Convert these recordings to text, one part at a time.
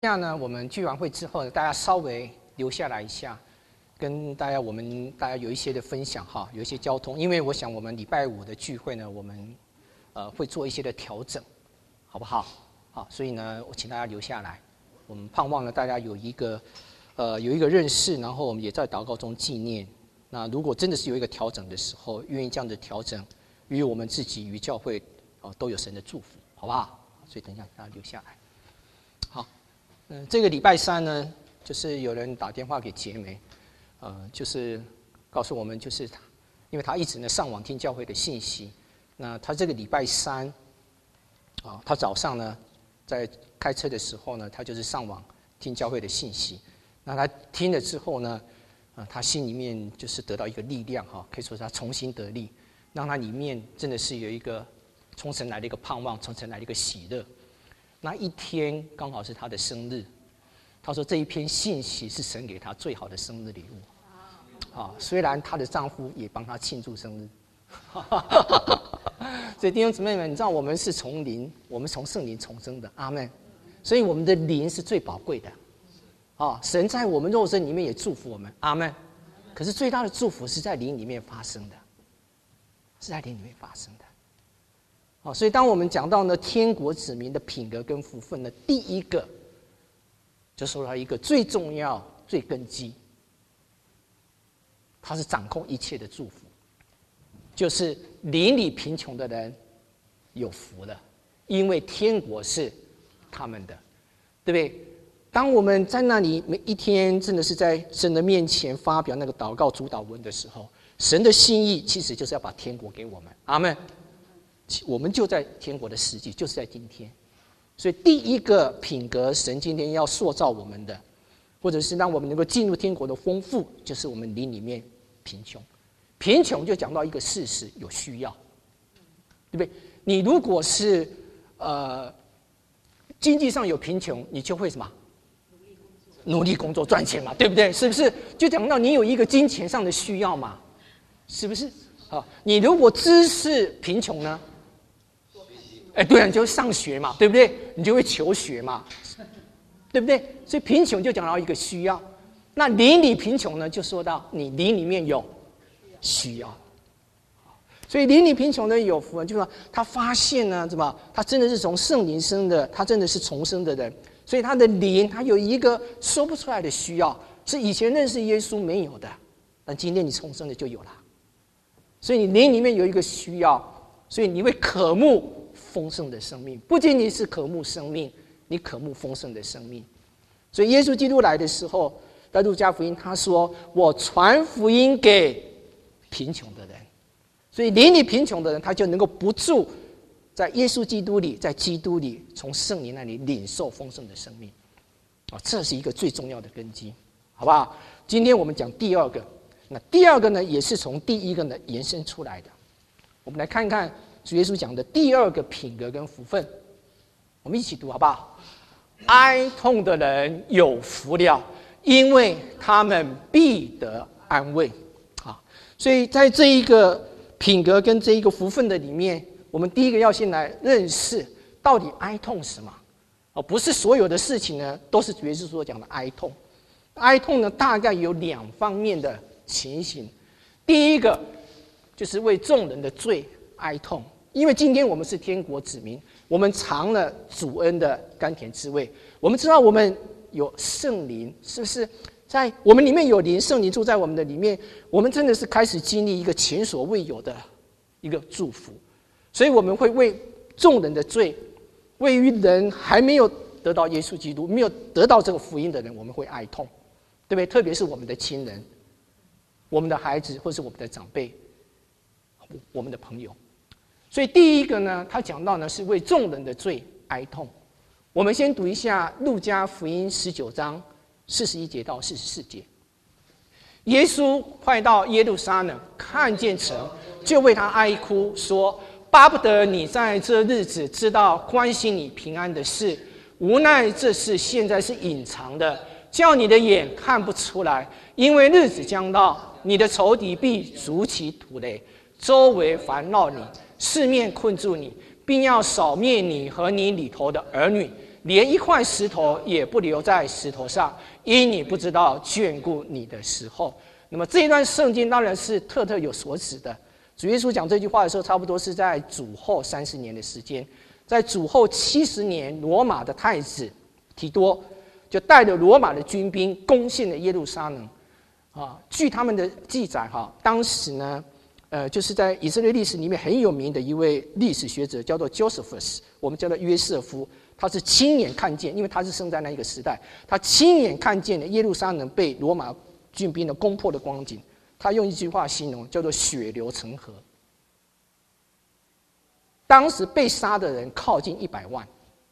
这样呢，我们聚完会之后呢，大家稍微留下来一下，跟大家有一些的分享哈，有一些交通。因为我想我们礼拜五的聚会呢，我们会做一些的调整，好不好？好，所以呢，我请大家留下来。我们盼望呢，大家有一个认识，然后我们也在祷告中纪念。那如果真的是有一个调整的时候，愿意这样的调整，与我们自己与教会都有神的祝福，好不好？所以等一下大家留下来。好。这个礼拜三呢，就是有人打电话给杰梅，就是告诉我们，就是因为他一直呢上网听教会的信息，那他这个礼拜三，他早上呢在开车的时候呢，他就是上网听教会的信息，那他听了之后呢，他心里面就是得到一个力量哈，可以说是他重新得力，让他里面真的是有一个从神来的一个盼望，从神来的一个喜乐。那一天刚好是他的生日，他说这一篇信息是神给他最好的生日礼物。虽然她的丈夫也帮她庆祝生日，所以弟兄姊妹们，你知道我们是从灵，我们从圣灵重生的，阿们。所以我们的灵是最宝贵的，神在我们肉身里面也祝福我们，阿们。可是最大的祝福是在灵里面发生的，是在灵里面发生的。所以当我们讲到呢天国子民的品格跟福分呢，第一个就说到一个最重要、最根基，他是掌控一切的祝福，就是邻里贫穷的人有福了，因为天国是他们的，对不对？当我们在那里每一天真的是在神的面前发表那个祷告主祷文的时候，神的心意其实就是要把天国给我们，阿们。我们就在天国的实际，就是在今天。所以第一个品格，神今天要塑造我们的，或者是让我们能够进入天国的丰富，就是我们灵里面贫穷。贫穷就讲到一个事实，有需要，对不对？你如果是经济上有贫穷，你就会什么？努力工作赚钱嘛，对不对？是不是？就讲到你有一个金钱上的需要嘛，是不是？你如果知识贫穷呢？对啊，你就上学嘛，对不对？你就会求学嘛，对不对？所以贫穷就讲到一个需要，那邻里贫穷呢，就说到你邻里面有需要。所以邻里贫穷的有福，就是说他发现呢，什么？他真的是从圣灵生的，他真的是重生的人，所以他的灵，他有一个说不出来的需要，是以前认识耶稣没有的，但今天你重生的就有了。所以你灵里面有一个需要，所以你会渴慕丰盛的生命，不仅仅是渴慕生命，你渴慕丰盛的生命。所以耶稣基督来的时候，在路加福音他说：“我传福音给贫穷的人。”所以邻里贫穷的人，他就能够不住在耶稣基督里，在基督里从圣灵那里领受丰盛的生命。这是一个最重要的根基，好不好？今天我们讲第二个，那第二个呢，也是从第一个呢延伸出来的。我们来看看主耶稣讲的第二个品格跟福分，我们一起读好不好？哀痛的人有福了，因为他们必得安慰。所以在这一个品格跟这一个福分的里面，我们第一个要先来认识到底哀痛什么。不是所有的事情呢都是主耶稣所讲的哀痛。哀痛呢大概有两方面的情形。第一个就是为众人的罪哀痛，因为今天我们是天国子民，我们尝了主恩的甘甜滋味，我们知道我们有圣灵，是不是在我们里面有灵，圣灵住在我们的里面，我们真的是开始经历一个前所未有的一个祝福，所以我们会为众人的罪，为于人还没有得到耶稣基督，没有得到这个福音的人，我们会哀痛，对不对？特别是我们的亲人，我们的孩子，或是我们的长辈，我们的朋友。所以第一个呢，他讲到呢是为众人的罪哀痛。我们先读一下路加福音19章41节到44节。耶稣快到耶路撒冷，看见城，就为他哀哭，说：巴不得你在这日子知道关心你平安的事，无奈这事现在是隐藏的，叫你的眼看不出来。因为日子将到，你的仇敌必筑起土垒，周围环绕你，四面困住你，并要扫灭你和你里头的儿女。 连一块石头也不留在石头上，因你不知道眷顾你的时候。那么这一段圣经当然是特有所指的。主耶稣讲这句话的时候，差不多是在主后30年的时间。在主后70年，罗马的太子提多就带着罗马的军兵攻陷了耶路撒冷。据他们的记载，当时呢，就是在以色列历史里面很有名的一位历史学者，叫做 Josephus， 我们叫做约瑟夫。他是亲眼看见，因为他是生在那一个时代，他亲眼看见了耶路撒冷被罗马军兵的攻破的光景。他用一句话形容，叫做血流成河。当时被杀的人靠近100万，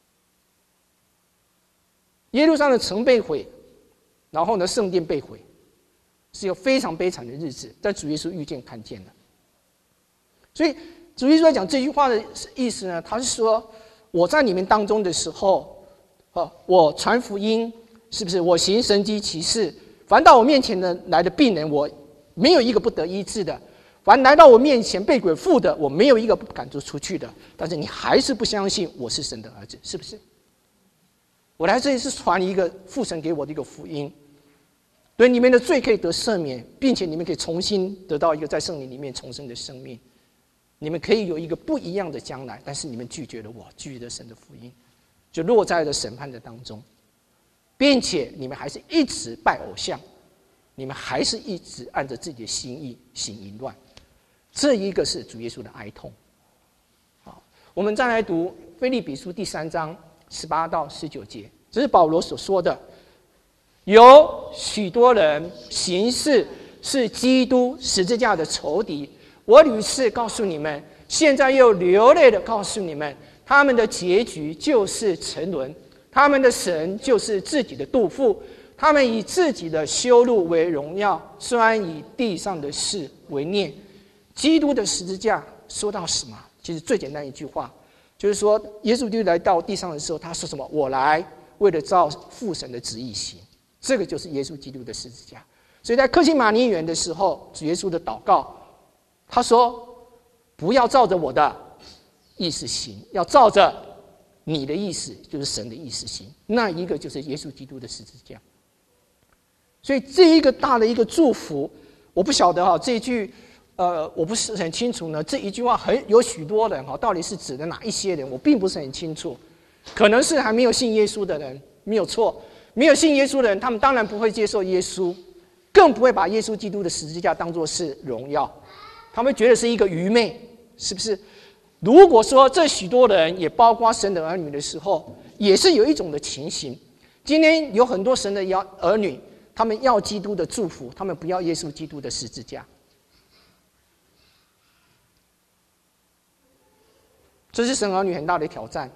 耶路撒冷城被毁，然后呢，圣殿被毁，是一个非常悲惨的日子。但主耶稣遇见看见了，所以主耶稣在讲这句话的意思呢，他是说我在你们当中的时候，我传福音，是不是？我行神迹奇事，凡到我面前的来的病人，我没有一个不得医治的。凡来到我面前被鬼附的，我没有一个不赶逐出去的。但是你还是不相信我是神的儿子，是不是？我来这里是传一个父神给我的一个福音，对你们的罪可以得赦免，并且你们可以重新得到一个在圣灵里面重生的生命。你们可以有一个不一样的将来，但是你们拒绝了我，拒绝了神的福音，就落在了审判的当中，并且你们还是一直拜偶像，你们还是一直按着自己的心意行淫乱。这一个是主耶稣的哀痛。好，我们再来读腓立比书第3章18到19节，这是保罗所说的：有许多人行事是基督十字架的仇敌，我屡次告诉你们，现在又流泪的告诉你们，他们的结局就是沉沦，他们的神就是自己的肚腹，他们以自己的羞辱为荣耀，专以地上的事为念。基督的十字架说到什么？其实最简单一句话，就是说耶稣基督来到地上的时候，他说什么？我来为了照父神的旨意行。这个就是耶稣基督的十字架。所以在客西马尼园的时候，主耶稣的祷告，他说：不要照着我的意思行，要照着你的意思，就是神的意思行。那一个就是耶稣基督的十字架。所以这一个大的一个祝福，我不晓得这一句我不是很清楚呢。这一句话有许多人到底是指的哪一些人，我并不是很清楚。可能是还没有信耶稣的人，没有错。没有信耶稣的人，他们当然不会接受耶稣，更不会把耶稣基督的十字架当作是荣耀，他们觉得是一个愚昧，是不是？如果说这许多人也包括神的儿女的时候，也是有一种的情形。今天有很多神的儿女，他们要基督的祝福，他们不要耶稣基督的十字架。这是神儿女很大的挑战。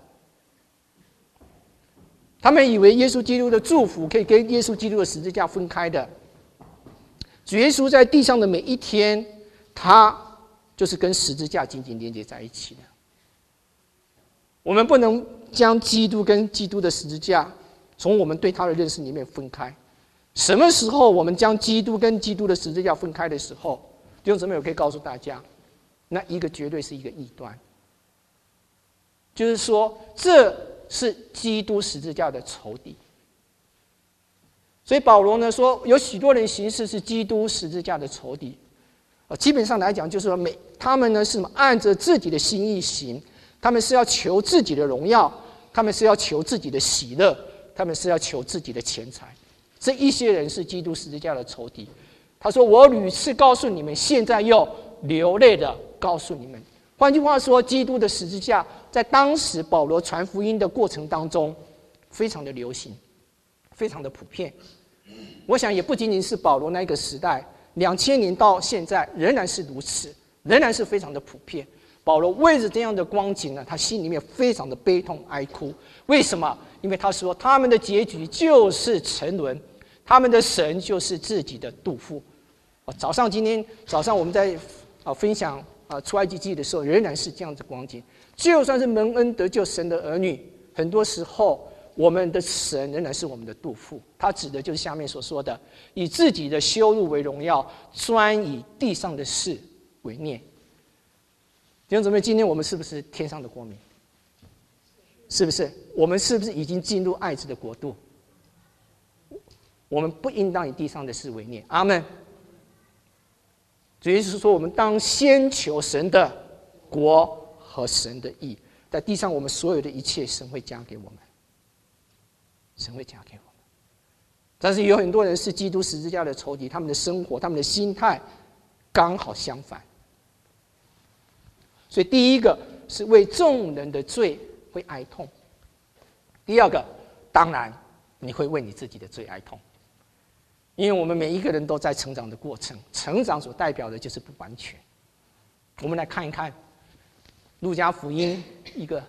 他们以为耶稣基督的祝福可以跟耶稣基督的十字架分开的。主耶稣在地上的每一天，他就是跟十字架紧紧连接在一起的。我们不能将基督跟基督的十字架从我们对他的认识里面分开。什么时候我们将基督跟基督的十字架分开的时候，弟兄姊妹，我可以告诉大家，那一个绝对是一个异端。就是说，这是基督十字架的仇敌。所以保罗呢说，有许多人行事是基督十字架的仇敌。基本上来讲，就是说他们呢是按着自己的心意行，他们是要求自己的荣耀，他们是要求自己的喜乐，他们是要求自己的钱财。这一些人是基督十字架的仇敌。他说：“我屡次告诉你们，现在又流泪的告诉你们。”换句话说，基督的十字架在当时保罗传福音的过程当中，非常的流行，非常的普遍。我想也不仅仅是保罗那个时代，2000年到现在仍然是如此，仍然是非常的普遍。保罗为着这样的光景呢，他心里面非常的悲痛哀哭。为什么？因为他说他们的结局就是沉沦，他们的神就是自己的肚腹。今天早上我们在分享出埃及记的时候，仍然是这样子光景。就算是蒙恩得救神的儿女，很多时候我们的神仍然是我们的肚腹。他指的就是下面所说的，以自己的羞辱为荣耀，专以地上的事为念。弟兄姊妹，今天我们是不是天上的国民？ 是不是？我们是不是已经进入爱子的国度？我们不应当以地上的事为念。阿们。主耶稣说，我们当先求神的国和神的义，在地上我们所有的一切，神会加给我们，神会加给我们。但是有很多人是基督十字架的仇敌，他们的生活、他们的心态刚好相反。所以第一个是为众人的罪会哀痛，第二个当然你会为你自己的罪哀痛。因为我们每一个人都在成长的过程，成长所代表的就是不完全。我们来看一看路加福音一个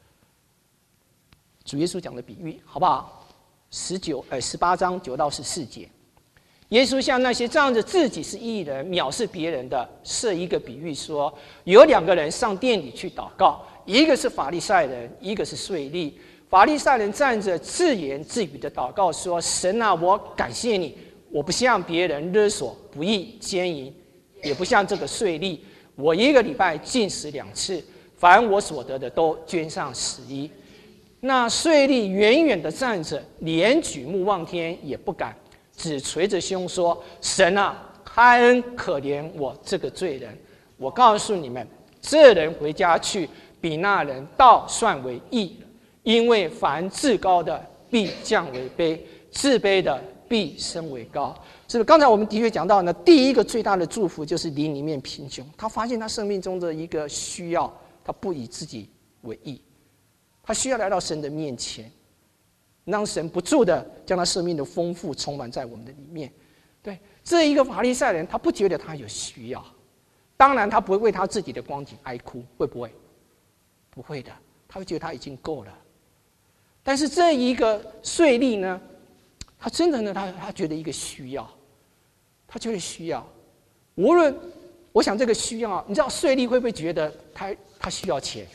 主耶稣讲的比喻，好不好？18章9到14节，耶稣向那些仗着自己是义人、藐视别人的，设一个比喻说：有2个人上殿里去祷告，一个是法利赛人，一个是税吏。法利赛人站着自言自语的祷告说：神啊，我感谢你，我不像别人勒索、不义、奸淫，也不像这个税吏。我1个礼拜禁食2次，凡我所得的都捐上11。那税吏远远地站着，连举目望天也不敢，只捶着胸说：神啊，开恩可怜我这个罪人。我告诉你们，这人回家去，比那人倒算为义，因为凡至高的必降为卑，自卑的必升为高。是不是？刚才我们的确讲到呢，第一个最大的祝福就是灵里面贫穷，他发现他生命中的一个需要，他不以自己为义，他需要来到神的面前，让神不住的将他生命的丰富充满在我们的里面。对，这一个法利赛人，他不觉得他有需要，当然他不会为他自己的光景哀哭，会不会？不会的，他会觉得他已经够了。但是这一个税吏呢，他真的呢，他觉得一个需要，他觉得需要。无论我想这个需要，你知道税吏会不会觉得他需要钱？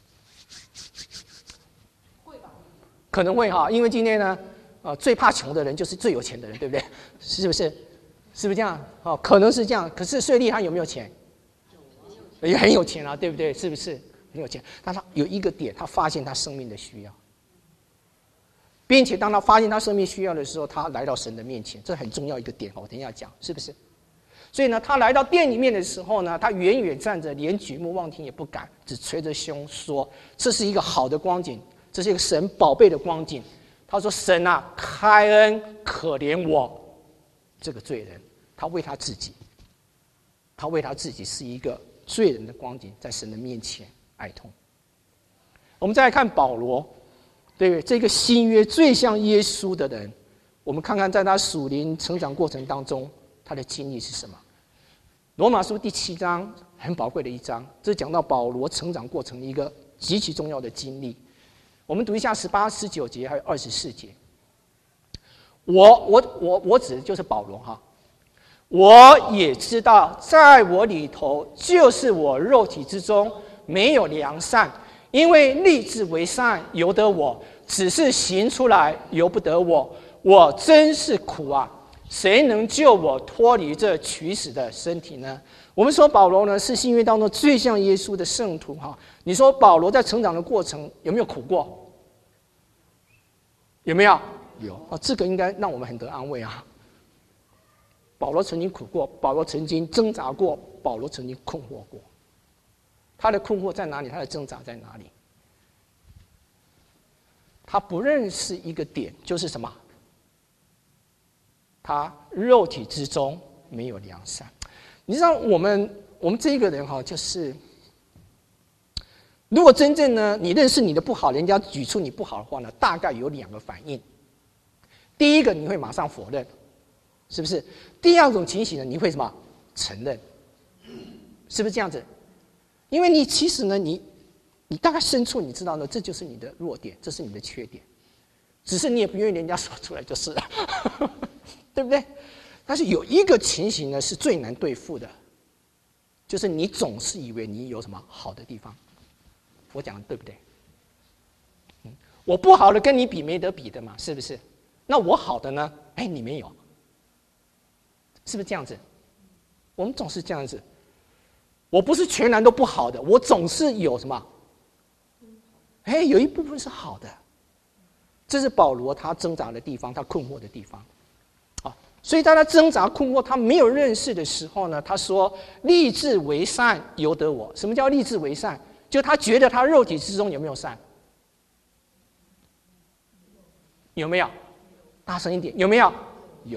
会吧？ 可能会哈，因为今天呢，最怕穷的人就是最有钱的人，对不对？是不是？是不是这样？哦，可能是这样。可是税吏他有没有钱？也很有钱啊，对不对？是不是很有钱？但他有一个点，他发现他生命的需要。并且当他发现他生命需要的时候，他来到神的面前，这很重要一个点，我等一下讲，是不是？所以呢，他来到殿里面的时候呢，他远远站着，连举目望天也不敢，只捶着胸说：这是一个好的光景，这是一个神宝贝的光景。他说：神啊，开恩可怜我这个罪人。他为他自己，他为他自己是一个罪人的光景，在神的面前哀痛。我们再来看保罗。对，这个新约最像耶稣的人，我们看看在他属灵成长过程当中，他的经历是什么？罗马书第7章很宝贵的一章，这讲到保罗成长过程的一个极其重要的经历。我们读一下18、19节，还有24节。我指的就是保罗哈。我也知道，在我里头，就是我肉体之中没有良善。因为立志为善由得我，只是行出来由不得我。我真是苦啊！谁能救我脱离这取死的身体呢？我们说保罗呢是新约当中最像耶稣的圣徒哈。你说保罗在成长的过程有没有苦过？有没有？有啊，这个应该让我们很得安慰啊。保罗曾经苦过，保罗曾经挣扎过，保罗曾经困惑过。他的困惑在哪里？他的挣扎在哪里？他不认识一个点，就是什么？他肉体之中没有良善。你知道，我们这个人哈，就是如果真正呢，你认识你的不好，人家举出你不好的话呢，大概有2个反应。第一个，你会马上否认，是不是？第二种情形呢，你会什么？承认，是不是这样子？因为你其实呢，你大概深处你知道呢，这就是你的弱点，这是你的缺点，只是你也不愿意人家说出来就是了，对不对？但是有一个情形呢是最难对付的，就是你总是以为你有什么好的地方。我讲的对不对？我不好的跟你比没得比的嘛，是不是？那我好的呢？哎，你没有，是不是这样子？我们总是这样子。我不是全然都不好的，我总是有什么有一部分是好的。这是保罗他挣扎的地方，他困惑的地方。所以在他挣扎困惑，他没有认识的时候呢，他说：“立志为善，由得我。”什么叫立志为善？就他觉得他肉体之中有没有善？有没有？大声一点，有没有？有。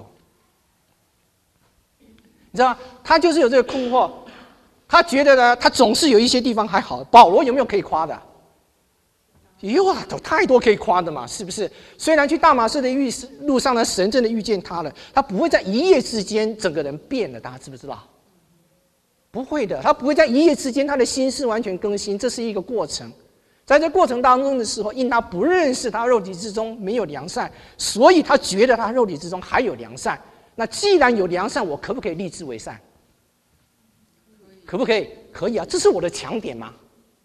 你知道吗？他就是有这个困惑，他觉得呢，他总是有一些地方还好。保罗有没有可以夸的？有啊，有太多可以夸的嘛，是不是？虽然去大马士的路上呢，神真的遇见他了，他不会在一夜之间整个人变了，大家知不知道？不会的，他不会在一夜之间他的心思完全更新，这是一个过程。在这过程当中的时候，因他不认识他肉体之中没有良善，所以他觉得他肉体之中还有良善。那既然有良善，我可不可以立志为善？可不可以？可以啊，这是我的强点嘛。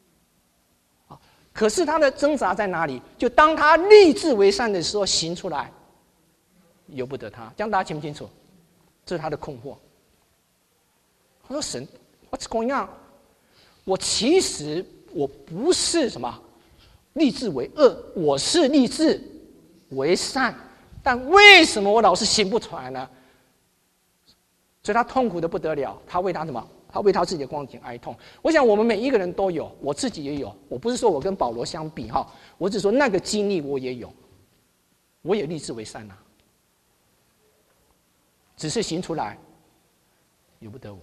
可是他的挣扎在哪里？就当他立志为善的时候，行出来，由不得他。这样大家清不清楚？这是他的困惑。他说：“神 ，What's going on？ 我其实我不是什么立志为恶，我是立志为善，但为什么我老是行不出来呢？”所以他痛苦的不得了。他为他什么？他为他自己的光景哀痛。我想我们每一个人都有，我自己也有。我不是说我跟保罗相比哈，我只说那个经历我也有，我也立志为善啊，只是行出来由不得我。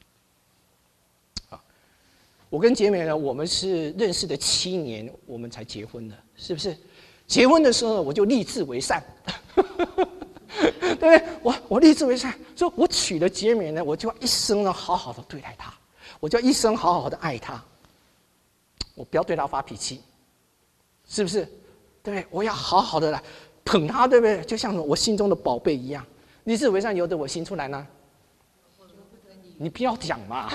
我跟姐妹呢，我们是认识的7年，我们才结婚的，是不是？结婚的时候我就立志为善。对不对？我立志为善，所以我娶了姐妹呢，我就要一生呢好好的对待她，我就要一生好好的爱她，我不要对她发脾气，是不是？对不对？我要好好的来捧她，对不对？就像我心中的宝贝一样。立志为善，由得我行出来呢？你不要讲嘛！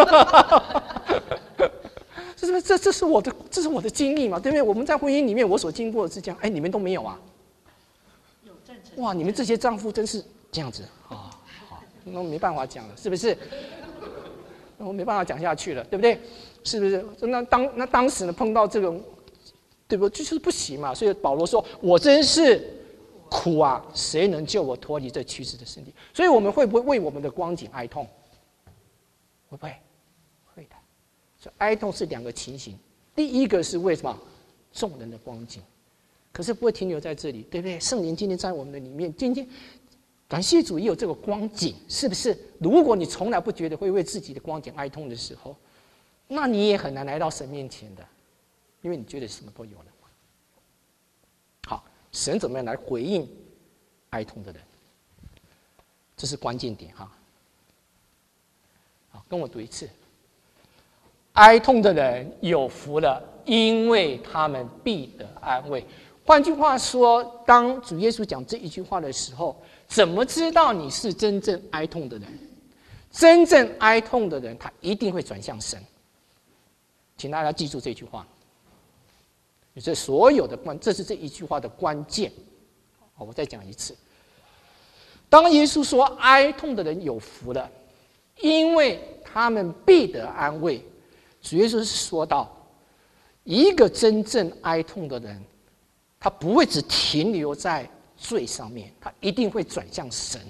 这是不是？这是我的经历嘛，对不对？我们在婚姻里面，我所经过的是这样，你们都没有啊？哇，你们这些丈夫真是这样子啊！好，那没办法讲了，是不是？我没办法讲下去了，对不对？是不是？那当时呢，碰到这种，对不？就是不行嘛。所以保罗说：“我真是苦啊，谁能救我脱离这屈指的身体？”所以我们会不会为我们的光景哀痛？会不会？会的。所以哀痛是2个情形。第一个是为什么？众人的光景。可是不会停留在这里，对不对？圣灵今天在我们的里面，今天感谢主也有这个光景，是不是？如果你从来不觉得会为自己的光景哀痛的时候，那你也很难来到神面前的，因为你觉得什么都有了。好，神怎么样来回应哀痛的人？这是关键点哈。好，跟我读一次：哀痛的人有福了，因为他们必得安慰。换句话说，当主耶稣讲这一句话的时候，怎么知道你是真正哀痛的人？真正哀痛的人，他一定会转向神。请大家记住这句话。这所有的这是这一句话的关键。我再讲一次：当耶稣说哀痛的人有福了，因为他们必得安慰。主耶稣是说到，一个真正哀痛的人，他不会只停留在罪上面，他一定会转向神。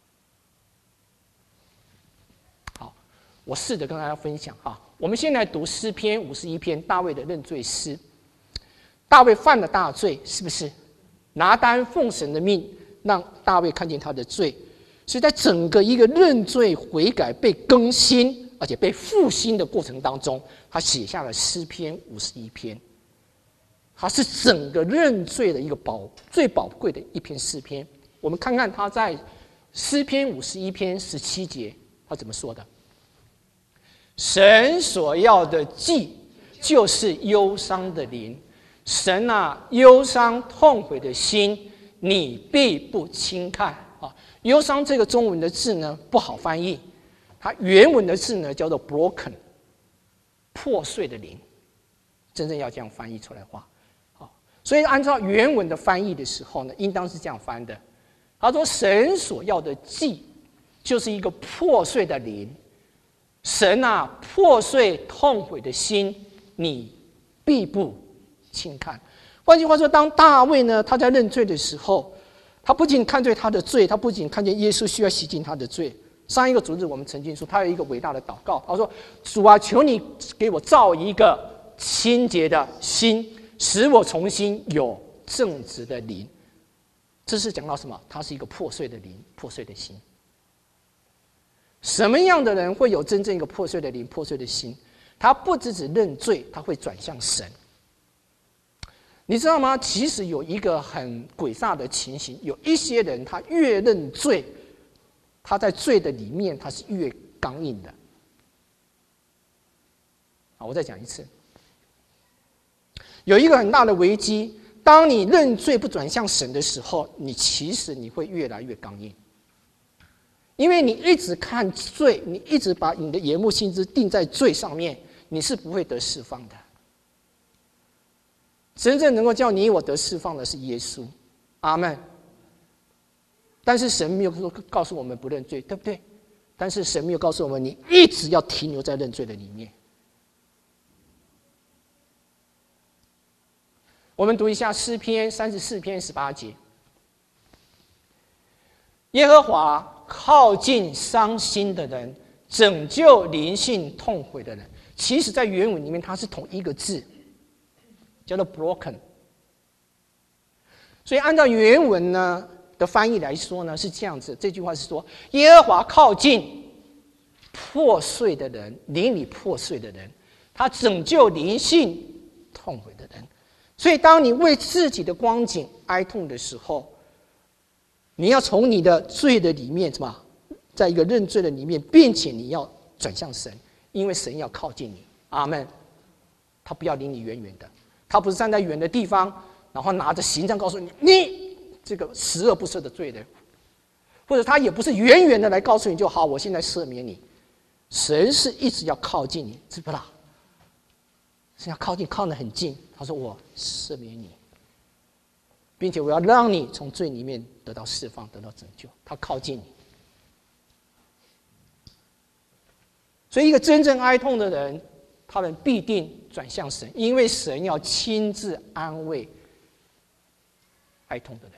好，我试着跟大家分享哈。我们先来读诗篇51篇，大卫的认罪诗。大卫犯了大罪，是不是？拿单奉神的命，让大卫看见他的罪，所以在整个一个认罪悔改被更新，而且被复兴的过程当中，他写下了诗篇51篇。它是整个认罪的一个最宝贵的一篇诗篇。我们看看他在诗篇51篇17节，他怎么说的？神所要的祭，就是忧伤的灵。神啊，忧伤痛悔的心，你必不轻看啊。忧伤这个中文的字呢，不好翻译，它原文的字呢叫做 broken， 破碎的灵。真正要这样翻译出来的话。所以按照原文的翻译的时候呢，应当是这样翻的。他说：“神所要的祭，就是一个破碎的灵。神啊，破碎痛悔的心，你必不轻看。换句话说，当大卫呢他在认罪的时候，他不仅看对他的罪，他不仅看见耶稣需要洗净他的罪。上一个主日我们曾经说，他有一个伟大的祷告，他说：“主啊，求你给我造一个清洁的心，使我重新有正直的灵。”这是讲到什么？他是一个破碎的灵，破碎的心。什么样的人会有真正一个破碎的灵、破碎的心？他不只认罪，他会转向神。你知道吗？其实有一个很诡诈的情形，有一些人他越认罪，他在罪的里面他是越刚硬的。好，我再讲一次，有一个很大的危机，当你认罪不转向神的时候，其实你会越来越刚硬，因为你一直看罪，你一直把你的眼目心思定在罪上面，你是不会得释放的。真正能够叫你我得释放的是耶稣，阿们。但是神没有说告诉我们不认罪，对不对？但是神没有告诉我们，你一直要停留在认罪的里面。我们读一下诗篇34篇18节：耶和华靠近伤心的人，拯救灵性痛悔的人。其实在原文里面它是同一个字，叫做 broken。 所以按照原文呢的翻译来说呢，是这样子，这句话是说，耶和华靠近破碎的人，灵里破碎的人，他拯救灵性痛悔的人。所以当你为自己的光景哀痛的时候，你要从你的罪的里面什么，在一个认罪的里面，并且你要转向神，因为神要靠近你，阿们。他不要离你远远的，他不是站在远的地方，然后拿着刑杖告诉你，你这个十恶不赦的罪人，或者他也不是远远的来告诉你就好，我现在赦免你。神是一直要靠近你，知不知道？是要靠近，靠得很近。他说我赦免你，并且我要让你从罪里面得到释放，得到拯救。他靠近你。所以一个真正哀痛的人，他们必定转向神，因为神要亲自安慰哀痛的人。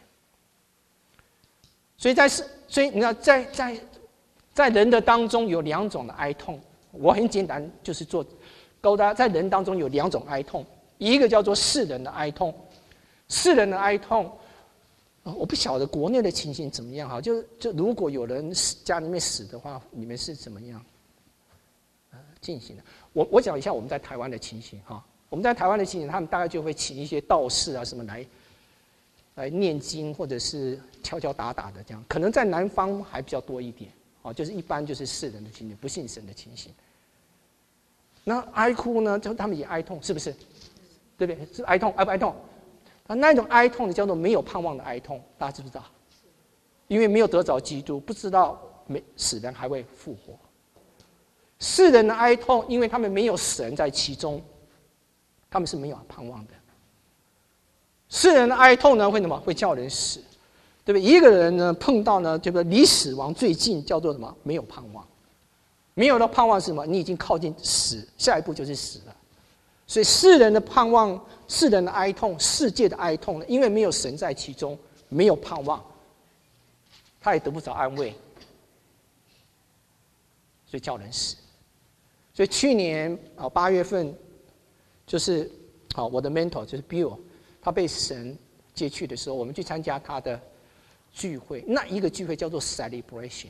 所以你看，在人的当中有两种的哀痛。我很简单，就是告诉大家，在人当中有两种哀痛，一个叫做世人的哀痛。世人的哀痛，我不晓得国内的情形怎么样哈。就如果有人家里面死的话，你们是怎么样进行的？我讲一下我们在台湾的情形哈。我们在台湾的情形，他们大概就会请一些道士啊什么来念经，或者是敲敲打打的这样。可能在南方还比较多一点，就是一般就是世人的情形，不信神的情形。那哀哭呢，就他们也哀痛，是不是？对不对？是哀痛，哀不哀痛？那一种哀痛的叫做没有盼望的哀痛，大家知不知道？因为没有得着基督，不知道死人还会复活。世人的哀痛，因为他们没有神在其中，他们是没有盼望的。世人的哀痛呢，会什么？会叫人死，对不对？一个人呢碰到呢，这个离死亡最近，叫做什么？没有盼望。没有的盼望是什么？你已经靠近死，下一步就是死了。所以世人的盼望、世人的哀痛、世界的哀痛呢，因为没有神在其中，没有盼望，他也得不着安慰，所以叫人死。所以去年8月份，就是我的 mentor 就是 Bill， 他被神接去的时候，我们去参加他的聚会。那一个聚会叫做 celebration，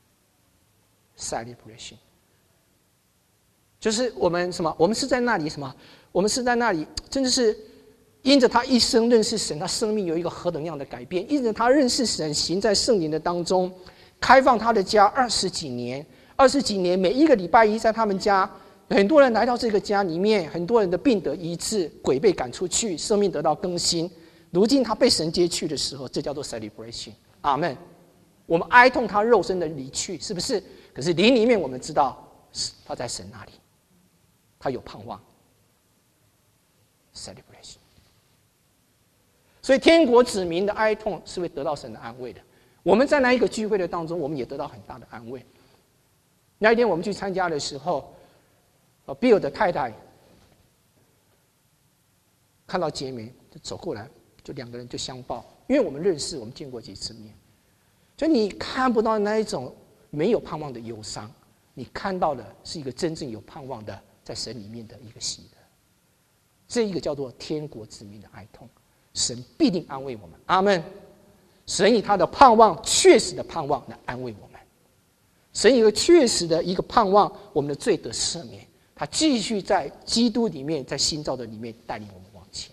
就是我们什么？我们是在那里什么？我们是在那里，真的是因着他一生认识神，他生命有一个何等样的改变？因着他认识神，行在圣灵的当中，开放他的家20几年，每一个礼拜一在他们家，很多人来到这个家里面，很多人的病得医治，鬼被赶出去，生命得到更新。如今他被神接去的时候，这叫做 celebration， 阿们。我们哀痛他肉身的离去，是不是？可是灵里面我们知道他在神那里，他有盼望 celebration。 所以天国子民的哀痛是会得到神的安慰的。我们在那一个聚会的当中，我们也得到很大的安慰。那一天我们去参加的时候，Bill 的太太看到姐妹就走过来，就两个人就相抱，因为我们认识，我们见过几次面，所以你看不到那一种没有盼望的忧伤，你看到的是一个真正有盼望的在神里面的一个喜乐。这一个叫做天国之民的哀痛，神必定安慰我们。阿们。神以他的盼望，确实的盼望来安慰我们。神以一个确实的一个盼望，我们的罪得赦免，他继续在基督里面，在新造的里面带领我们往前。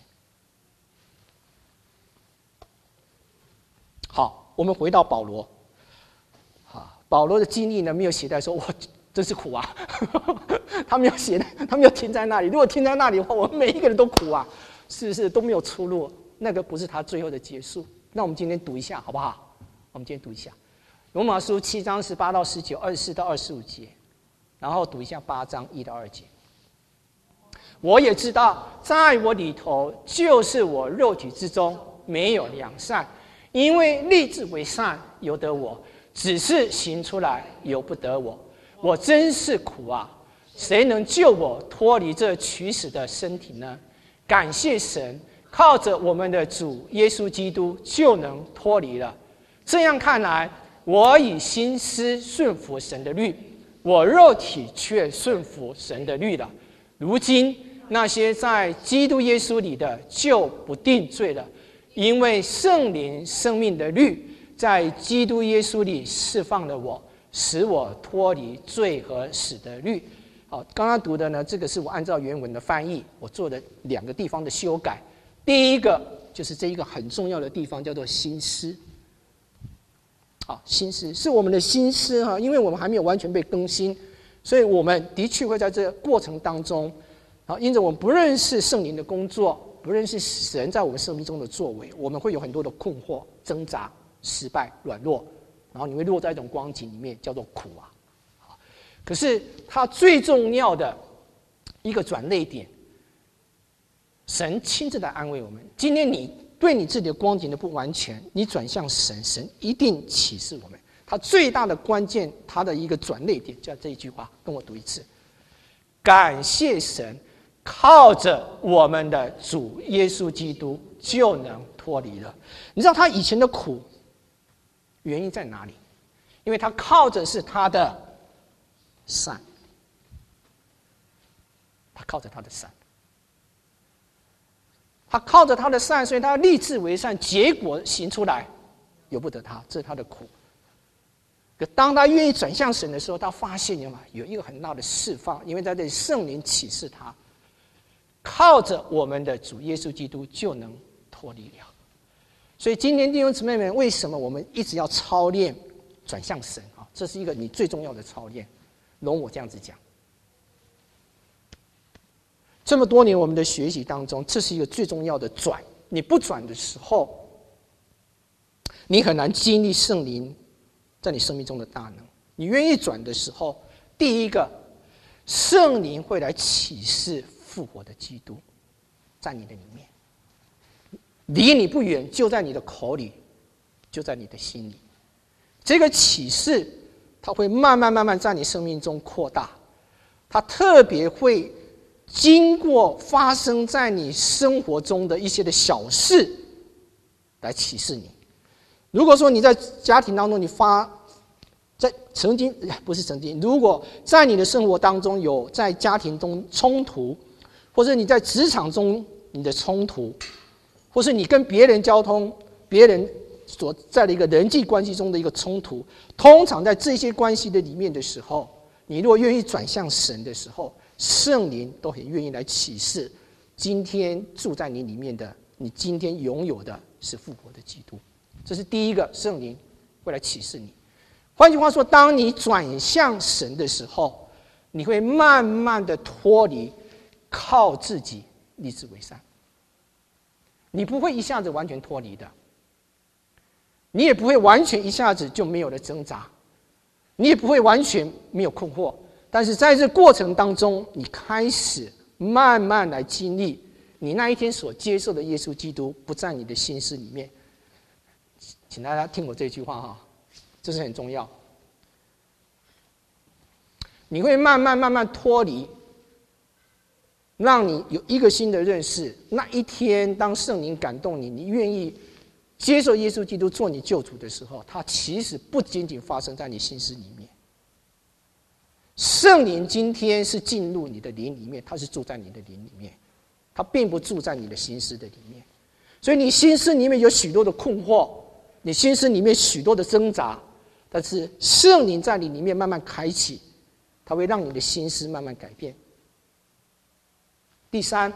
好，我们回到保罗。保罗的经历呢，没有写在说，哇，真是苦啊！他没有写，他没有停在那里。如果停在那里的话，我们每一个人都苦啊，是不是都没有出路？那个不是他最后的结束。那我们今天读一下，好不好？我们今天读一下《罗马书》7章18到19、24到25节，然后读一下8章1到2节。我也知道，在我里头，就是我肉体之中没有良善，因为立志为善由得我，只是行出来由不得我。我真是苦啊！谁能救我脱离这取死的身体呢？感谢神，靠着我们的主耶稣基督就能脱离了。这样看来，我以心思顺服神的律，我肉体却顺服神的律了。如今那些在基督耶稣里的就不定罪了，因为圣灵生命的律在基督耶稣里释放了我，使我脱离罪和死的律。好，刚刚读的呢，这个是我按照原文的翻译，我做了2个地方的修改。第一个就是这一个很重要的地方，叫做心思。好，心思是我们的心思哈，因为我们还没有完全被更新，所以我们的确会在这个过程当中，好，因着我们不认识圣灵的工作，不认识神在我们生命中的作为，我们会有很多的困惑、挣扎、失败、软弱，然后你会落在一种光景里面，叫做苦啊。可是它最重要的一个转捩点，神亲自来安慰我们。今天你对你自己的光景的不完全，你转向神，神一定启示我们。它最大的关键，它的一个转捩点，叫这一句话，跟我读一次：感谢神，靠着我们的主耶稣基督就能脱离了。你知道他以前的苦原因在哪里？因为他靠着是他的善，他靠着他的善，他靠着他的善，所以他立志为善，结果行出来由不得他，这是他的苦。可当他愿意转向神的时候，他发现有一个很大的释放，因为在这里圣灵启示他，靠着我们的主耶稣基督就能脱离了。所以今天弟兄姊妹们，为什么我们一直要操练转向神啊？这是一个你最重要的操练。容我这样子讲，这么多年我们的学习当中，这是一个最重要的转。你不转的时候，你很难经历圣灵在你生命中的大能。你愿意转的时候，第一个，圣灵会来启示复活的基督在你的里面，离你不远，就在你的口里，就在你的心里。这个启示它会慢慢在你生命中扩大，它特别会经过发生在你生活中的一些的小事来启示你。如果说你在家庭当中如果在你的生活当中有在家庭中冲突，或者你在职场中你的冲突，或是你跟别人交通，别人所在的一个人际关系中的一个冲突，通常在这些关系的里面的时候，你如果愿意转向神的时候，圣灵都很愿意来启示今天住在你里面的，你今天拥有的是复活的基督。这是第一个，圣灵会来启示你。换句话说，当你转向神的时候，你会慢慢的脱离靠自己立志为善，你不会一下子完全脱离的，你也不会完全一下子就没有了挣扎，你也不会完全没有困惑。但是在这过程当中，你开始慢慢来经历你那一天所接受的耶稣基督不在你的心思里面。请大家听我这句话哈，这是很重要。你会慢慢脱离让你有一个新的认识。那一天，当圣灵感动你，你愿意接受耶稣基督做你救主的时候，它其实不仅仅发生在你心思里面。圣灵今天是进入你的灵里面，他是住在你的灵里面，他并不住在你的心思的里面。所以你心思里面有许多的困惑，你心思里面许多的挣扎，但是圣灵在你里面慢慢开启，它会让你的心思慢慢改变。第三，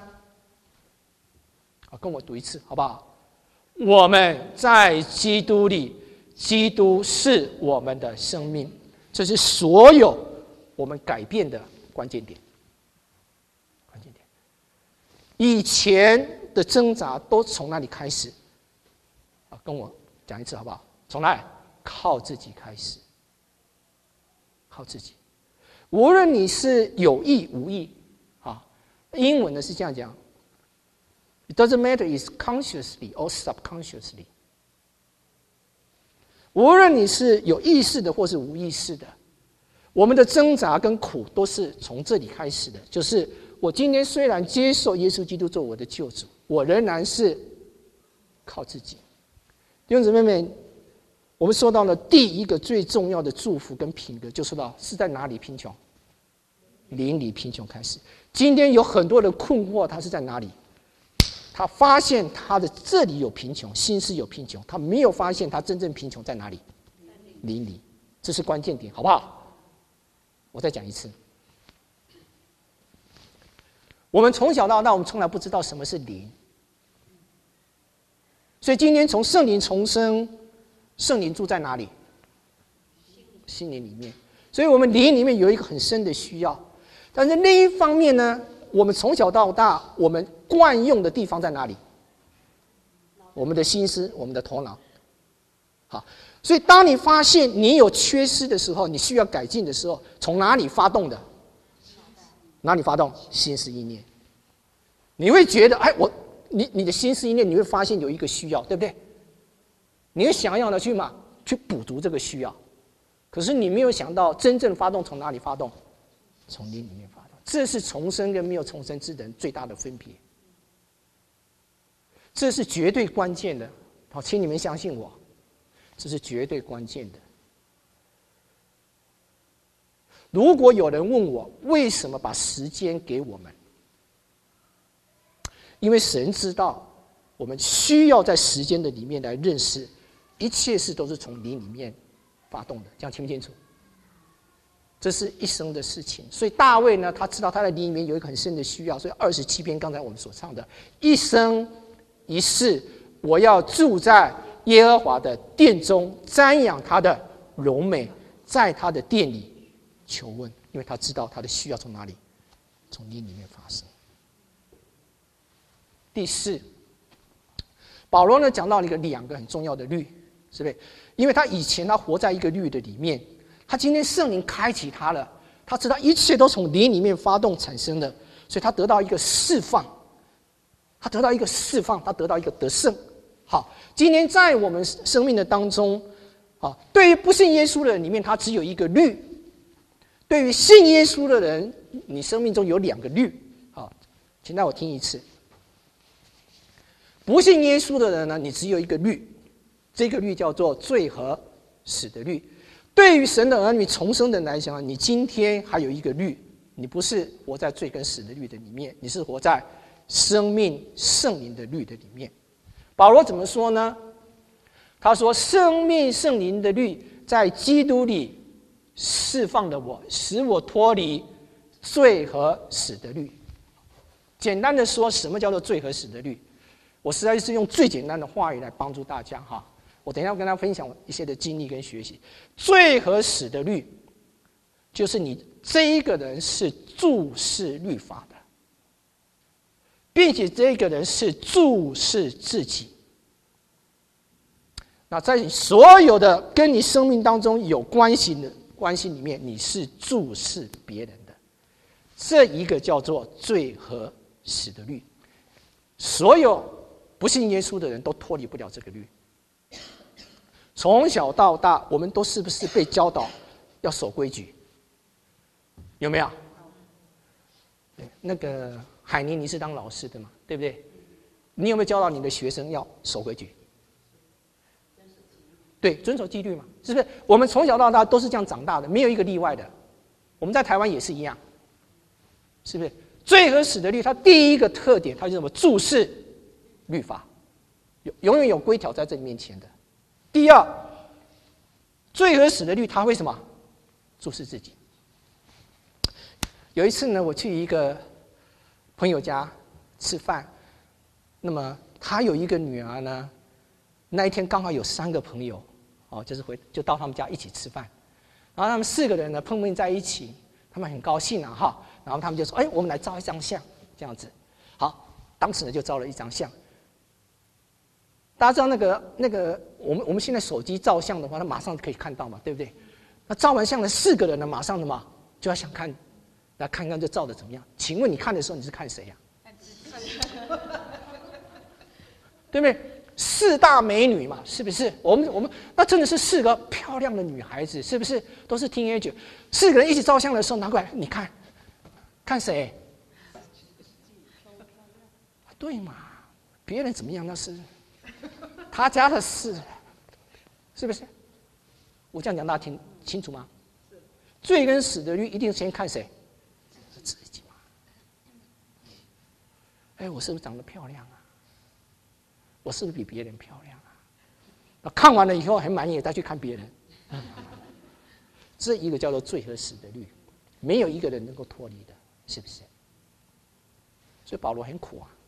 跟我读一次好不好？我们在基督里，基督是我们的生命，这是所有我们改变的关键点。关键点，以前的挣扎都从哪里开始？跟我讲一次好不好？从哪里？靠自己开始，靠自己。无论你是有意无意，英文呢是这样讲 ：It doesn't matter is consciously or subconsciously。无论你是有意识的或是无意识的，我们的挣扎跟苦都是从这里开始的。就是我今天虽然接受耶稣基督做我的救主，我仍然是靠自己。弟兄姊妹们，我们说到了第一个最重要的祝福跟品格，就说到是在哪里贫穷？灵里贫穷开始。今天有很多的困惑，他是在哪里？他发现他的这里有贫穷，心思有贫穷，他没有发现他真正贫穷在哪里？灵里，这是关键点，好不好？我再讲一次。我们从小到大，我们从来不知道什么是灵，所以今天从圣灵重生，圣灵住在哪里？心灵里面。所以我们灵里面有一个很深的需要。但是另一方面呢，我们从小到大，我们惯用的地方在哪里？我们的心思，我们的头脑。好，所以当你发现你有缺失的时候，你需要改进的时候，从哪里发动的？哪里发动？心思意念。你会觉得，你的心思意念，你会发现有一个需要，对不对？你会想要的去补足这个需要，可是你没有想到真正发动从哪里发动？从灵里面发动。这是重生跟没有重生之人最大的分别，这是绝对关键的。好，请你们相信我，这是绝对关键的。如果有人问我为什么把时间给我们，因为神知道我们需要在时间的里面来认识，一切事都是从灵里面发动的，这样清不清楚？这是一生的事情。所以大卫呢，他知道他在灵里面有一个很深的需要，所以27篇刚才我们所唱的一生一世，我要住在耶和华的殿中，瞻仰他的荣美，在他的殿里求问。因为他知道他的需要从哪里？从灵里面发生。第四，保罗呢讲到了两个很重要的律，是不是？因为他以前他活在一个律的里面，他今天圣灵开启他了，他知道一切都从灵里面发动产生的，所以他得到一个释放，他得到一个释放，他得到一个得胜。好，今天在我们生命的当中，对于不信耶稣的人里面，他只有一个律；对于信耶稣的人，你生命中有两个律。好，请让我听一次。不信耶稣的人呢，你只有一个律，这个律叫做罪和死的律。对于神的儿女重生的人来讲，你今天还有一个律，你不是活在罪跟死的律的里面，你是活在生命圣灵的律的里面。保罗怎么说呢？他说：“生命圣灵的律在基督里释放了我，使我脱离罪和死的律。”简单的说，什么叫做罪和死的律？我实在是用最简单的话语来帮助大家哈。我等一下要跟大家分享一些的经历跟学习。罪和死的律，就是你这一个人是注视律法的，并且这个人是注视自己。那在你所有的跟你生命当中有关系的关系里面，你是注视别人的，这一个叫做罪和死的律。所有不信耶稣的人都脱离不了这个律。从小到大，我们都是不是被教导要守规矩？有没有？那个海宁，你是当老师的嘛，对不对？你有没有教导你的学生要守规矩？对，遵守纪律嘛，是不是？我们从小到大都是这样长大的，没有一个例外的。我们在台湾也是一样，是不是？罪和死的律，它第一个特点，它是什么？注视律法，永远有规条在这里面前的。第二，罪和死的律，它会什么？注视自己。有一次呢，我去一个朋友家吃饭，那么他有一个女儿呢，那一天刚好有3个朋友，就到他们家一起吃饭，然后他们4个人呢碰面在一起，他们很高兴啊哈，然后他们就说：“哎，我们来照一张相，这样子。”好，当时呢就照了一张相。大家知道那个我们现在手机照相的话，它马上可以看到嘛，对不对？那照完相的4个人呢，马上的嘛就要想看，来看看这照的怎么样。请问你看的时候你是看谁呀？对不对？4大美女嘛，是不是？我们那真的是4个漂亮的女孩子，是不是？都是 teenager，4个人一起照相的时候拿过来，你看谁？对嘛？别人怎么样那是他家的事，是不是？我这样讲大家听清楚吗？罪跟死的律一定先看谁？自己嘛。哎，我是不是长得漂亮啊？我是不是比别人漂亮啊？看完了以后很满意，再去看别人。这一个叫做罪和死的律，没有一个人能够脱离的，是不是？所以保罗很苦啊。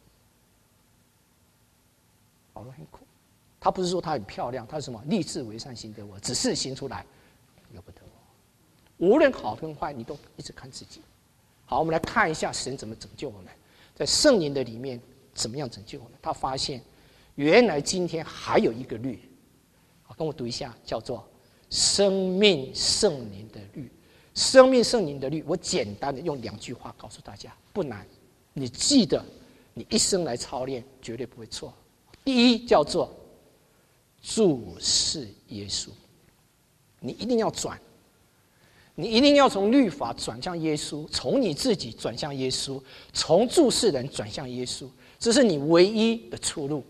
保罗很苦，他不是说他很漂亮，他是什么？立志为善，行得我，只是行出来，由不得我。无论好跟坏，你都一直看自己。好，我们来看一下神怎么拯救我们，在圣灵的里面怎么样拯救我们。他发现，原来今天还有一个律，好，跟我读一下，叫做生命圣灵的律。生命圣灵的律，我简单的用2句话告诉大家，不难，你记得，你一生来操练，绝对不会错。第一叫做注视耶稣，你一定要转，你一定要从律法转向耶稣，从你自己转向耶稣，从注视人转向耶稣，这是你唯一的出路。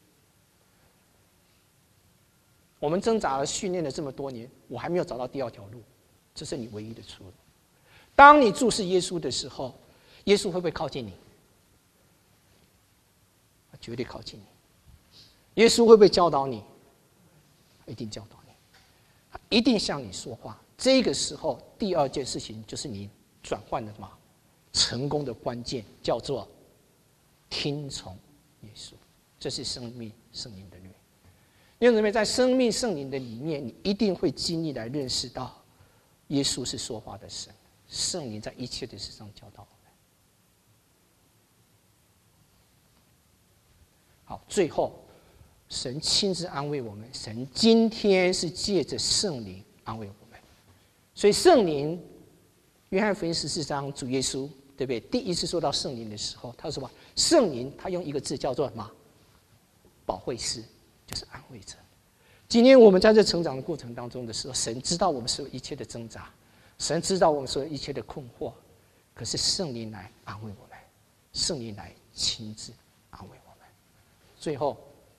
我们挣扎了训练了这么多年，我还没有找到第2条路，这是你唯一的出路。当你注视耶稣的时候，耶稣会不会靠近你？绝对靠近你。耶稣会不会教导你？一定教导你，一定向你说话。这个时候，第2件事情就是你转换的什么成功的关键，叫做听从耶稣。这是生命圣灵的律。弟兄姊妹，在生命圣灵的里面，你一定会经历来认识到，耶稣是说话的神，圣灵在一切的事上教导我们。好，最后。神亲自安慰我们，神今天是借着圣灵安慰我们，所以圣灵，约翰福音14章，主耶稣对不对？第一次说到圣灵的时候，他说什么？圣灵，他用一个字叫做什么？保惠师，就是安慰者。今天我们在这成长的过程当中的时候，神知道我们所有一切的挣扎，神知道我们所有一切的困惑，可是圣灵来安慰我们，圣灵来亲自安慰我们。最后。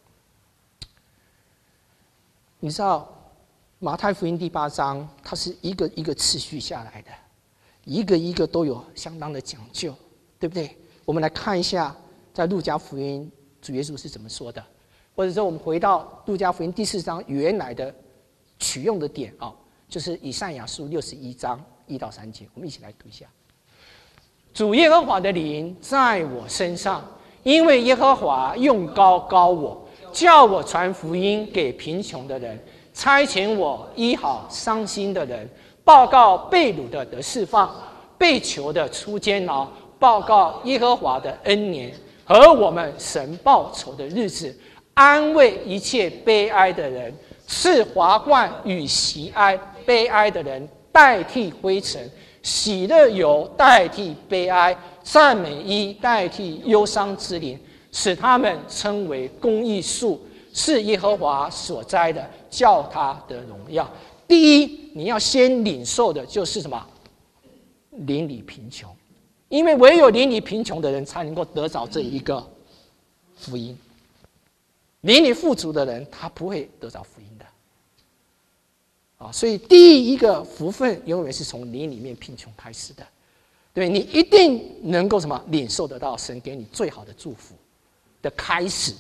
你知道马太福音第8章，它是一个一个次序下来的，一个一个都有相当的讲究，对不对？我们来看一下，在路加福音主耶稣是怎么说的，或者说我们回到路加福音第4章原来的取用的点啊，就是以赛亚书61章1到3节，我们一起来读一下。主耶和华的灵在我身上，因为耶和华用膏膏我。叫我传福音给贫穷的人，差遣我医好伤心的人，报告被掳的得释放，被囚的出监牢，报告耶和华的恩年和我们神报仇的日子，安慰一切悲哀的人，赐华冠与喜哀，悲哀的人代替灰尘，喜乐油代替悲哀，赞美衣代替忧伤之灵，使他们称为公义树，是耶和华所栽的，叫他得荣耀。第一，你要先领受的就是什么？邻里贫穷， 因为唯有邻里贫穷的人才能够得着这一个福音，邻里富足的人他不会得着福音的。所以第一个福分永远是从你里面贫穷开始的，对，你一定能够什么领受得到神给你最好的祝福的开始，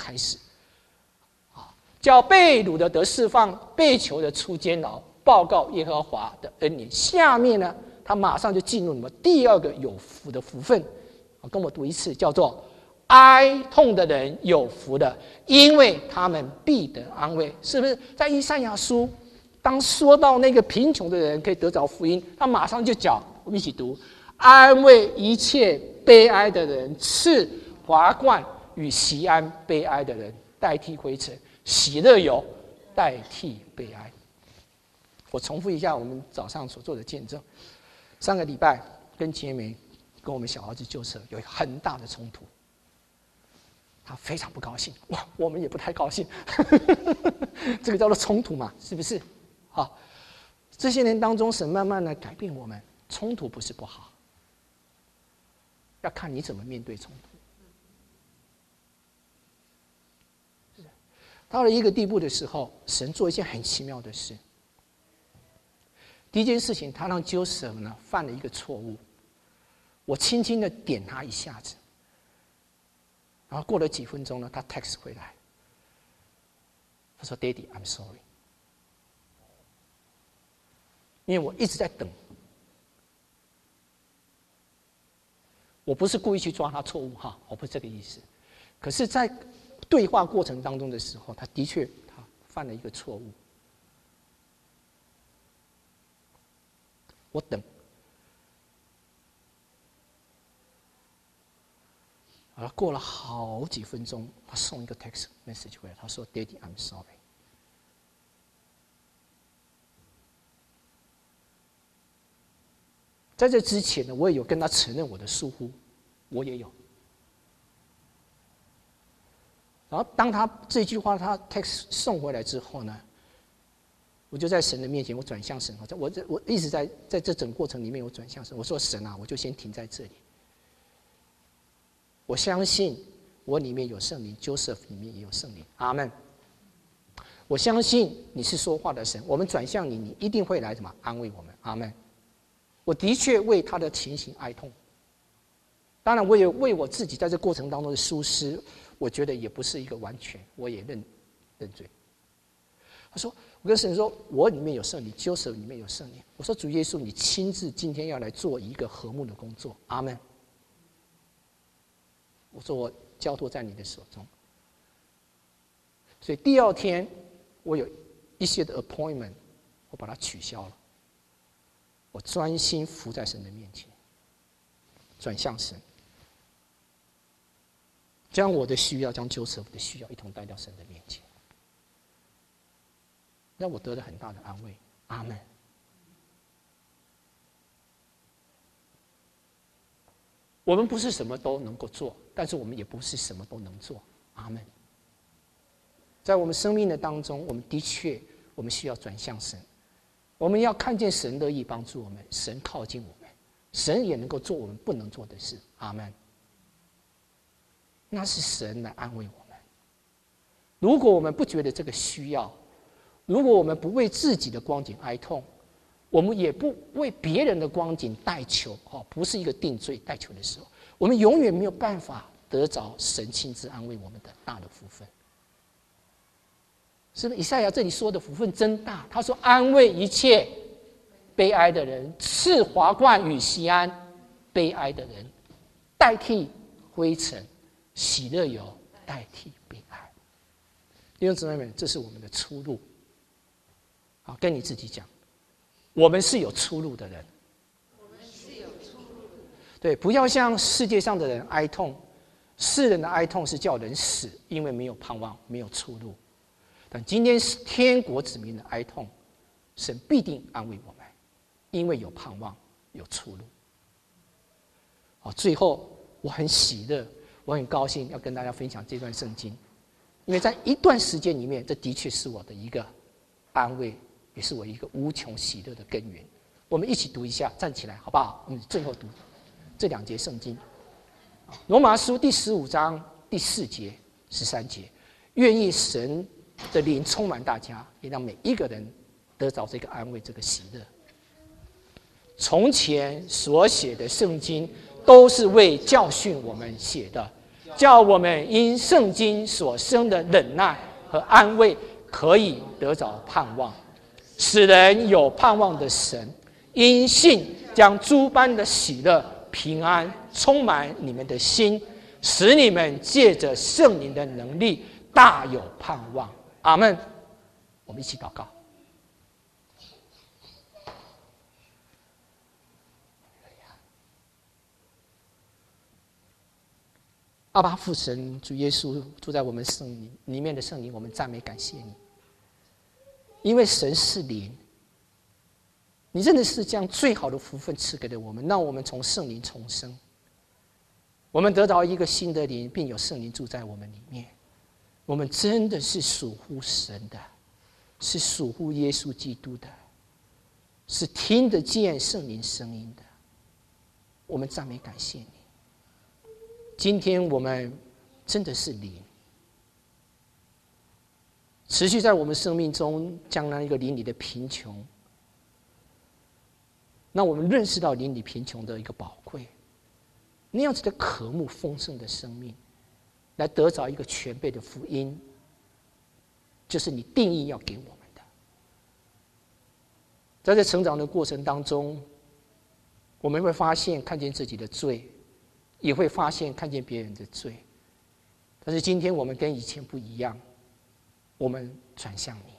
叫被掳的得释放，被囚的出监牢，报告耶和华的恩典。下面呢，他马上就进入什么第二个有福的福分，跟我读一次，叫做哀痛的人有福的，因为他们必得安慰。是不是在以赛亚书？当说到那个贫穷的人可以得着福音，他马上就讲，我们一起读：安慰一切悲哀的人，赐华冠与喜安；悲哀的人代替灰尘，喜乐油代替悲哀。我重复一下我们早上所做的见证。上个礼拜跟杰梅跟我们小儿子救舍有很大的冲突，他非常不高兴，哇，我们也不太高兴，这个叫做冲突嘛，是不是？好，这些年当中，神慢慢的改变我们。冲突不是不好，要看你怎么面对冲突。到了一个地步的时候，神做一件很奇妙的事。第一件事情，他让Joseph呢犯了一个错误，我轻轻的点他一下子，然后过了几分钟呢，他 text 回来，他说 ：“Daddy, I'm sorry。”因为我一直在等，我不是故意去抓他错误哈，我不是这个意思。可是，在对话过程当中的时候，他的确他犯了一个错误。我等，过了好几分钟，他送一个 text message 回来，他说 ：“Daddy, I'm sorry。”在这之前呢，我也有跟他承认我的疏忽，我也有。然后当他这句话他 text 送回来之后呢，我就在神的面前，我转向神，我一直在这整个过程里面，我转向神，我说神啊，我就先停在这里。我相信我里面有圣灵 ，Joseph 里面也有圣灵，阿们。我相信你是说话的神，我们转向你，你一定会来什么安慰我们，阿们。我的确为他的情形哀痛，当然我也为我自己在这过程当中的疏失，我觉得也不是一个完全，我也认罪。他说：“我跟神说，我里面有圣灵，Joseph里面有圣灵。我说主耶稣，你亲自今天要来做一个和睦的工作，阿们。我说我交托在你的手中。所以第二天我有一些的 appointment， 我把它取消了。我专心伏在神的面前，转向神，将我的需要，将Joseph的需要一同带到神的面前，让我得了很大的安慰。阿们。我们不是什么都能够做，但是我们也不是什么都能做。阿们。在我们生命的当中，我们的确，我们需要转向神。我们要看见神乐意帮助我们，神靠近我们，神也能够做我们不能做的事。阿们。那是神来安慰我们。如果我们不觉得这个需要，如果我们不为自己的光景哀痛，我们也不为别人的光景代求，不是一个定罪代求的时候，我们永远没有办法得着神亲自安慰我们的大的福分。是不是以赛亚这里说的福分真大？他说安慰一切悲哀的人，赐华冠与喜安；悲哀的人代替灰尘，喜乐油代替悲哀。弟兄姊妹们，这是我们的出路。好，跟你自己讲，我们是有出路的人。对，不要像世界上的人哀痛，世人的哀痛是叫人死，因为没有盼望，没有出路。但今天是天国子民的哀痛，神必定安慰我们，因为有盼望，有出路。好，最后我很喜乐，我很高兴要跟大家分享这段圣经，因为在一段时间里面，这的确是我的一个安慰，也是我一个无穷喜乐的根源。我们一起读一下，站起来好不好？我们最后读这2节圣经。罗马书第15章第4节、13节，愿意神的灵充满大家，也让每一个人得着这个安慰、这个喜乐。从前所写的圣经，都是为教训我们写的，叫我们因圣经所生的忍耐和安慰，可以得着盼望。使人有盼望的神，因信将诸般的喜乐、平安充满你们的心，使你们借着圣灵的能力大有盼望。阿们。我们一起祷告。阿爸父神，主耶稣住在我们圣灵里面的圣灵，我们赞美感谢你，因为神是灵，你真的是将最好的福分赐给了我们，让我们从圣灵重生，我们得到一个新的灵，并有圣灵住在我们里面。我们真的是属乎神的，是属乎耶稣基督的，是听得见圣灵声音的。我们赞美感谢你。今天我们真的是灵，持续在我们生命中将那一个灵里的贫穷，让我们认识到灵里贫穷的一个宝贵，那样子的渴慕丰盛的生命，来得着一个全备的福音，就是你定义要给我们的。在这成长的过程当中，我们会发现看见自己的罪，也会发现看见别人的罪，但是今天我们跟以前不一样，我们转向你，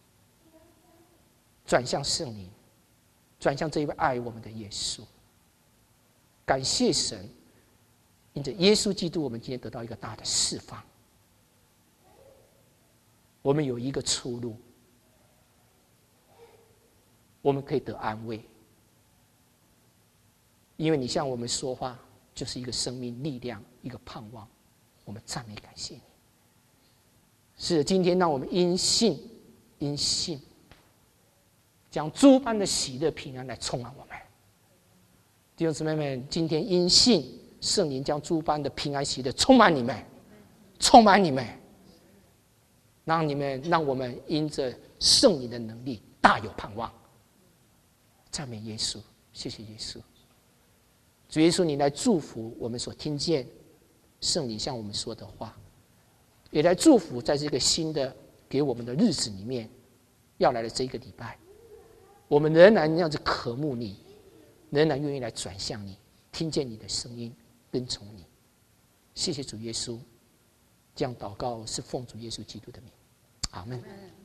转向圣灵，转向这一位爱我们的耶稣。感谢神，因着耶稣基督，我们今天得到一个大的释放，我们有一个出路，我们可以得安慰，因为你向我们说话，就是一个生命力量，一个盼望。我们赞美感谢你。是的，今天让我们因信将诸般的喜乐平安来充满我们。弟兄姊妹们，今天因信圣灵将诸般的平安喜乐充满你们，充满你们，让我们因着圣灵的能力大有盼望。赞美耶稣，谢谢耶稣。主耶稣，你来祝福我们所听见圣灵向我们说的话，也来祝福在这个新的给我们的日子里面要来的这一个礼拜，我们仍然那样子渴慕你，仍然愿意来转向你，听见你的声音，跟从你。谢谢主耶稣，这样祷告是奉主耶稣基督的名，阿们。